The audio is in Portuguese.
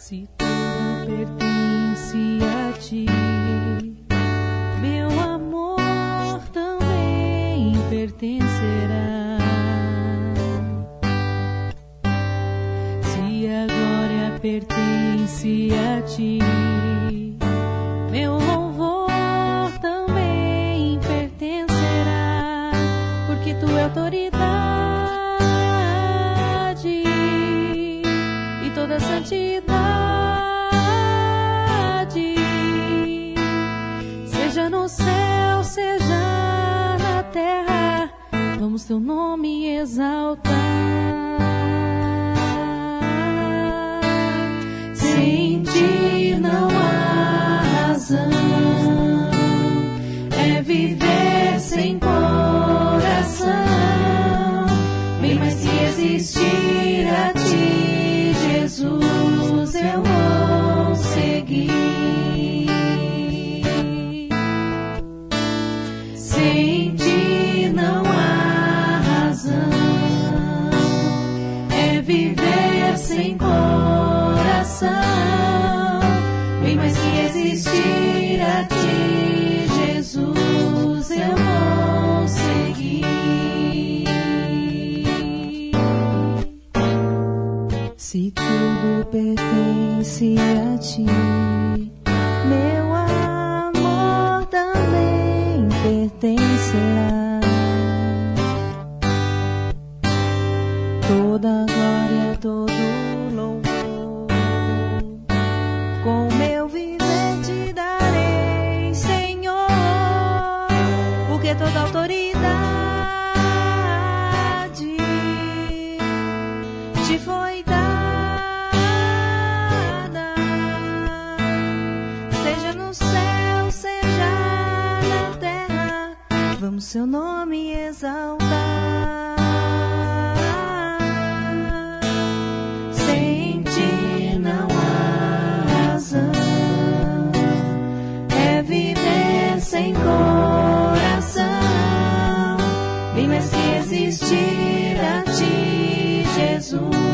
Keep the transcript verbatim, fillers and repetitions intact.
Se tudo pertence a ti, meu amor também pertencerá. Se a glória pertence a ti, meu louvor também pertencerá, porque tu é autoridade e toda santidade, seja no céu, seja na terra, vamos teu nome exaltar. Sem ti não há razão, é viver sem coração, bem mais que existir a ti, Jesus, eu vou seguir. Sem ti não há razão, é viver sem coração, bem mais que existir a ti, Jesus, eu vou seguir. Se tudo pertence a ti, meu amor também pertencerá. Toda glória, todo louvor, com meu viver te darei, Senhor, porque toda autoridade te foi dada, seja no céu, seja na terra, vamos seu nome exaltar. Sem ti não há razão, é viver sem coração, bem mais que existir a ti, Jesus.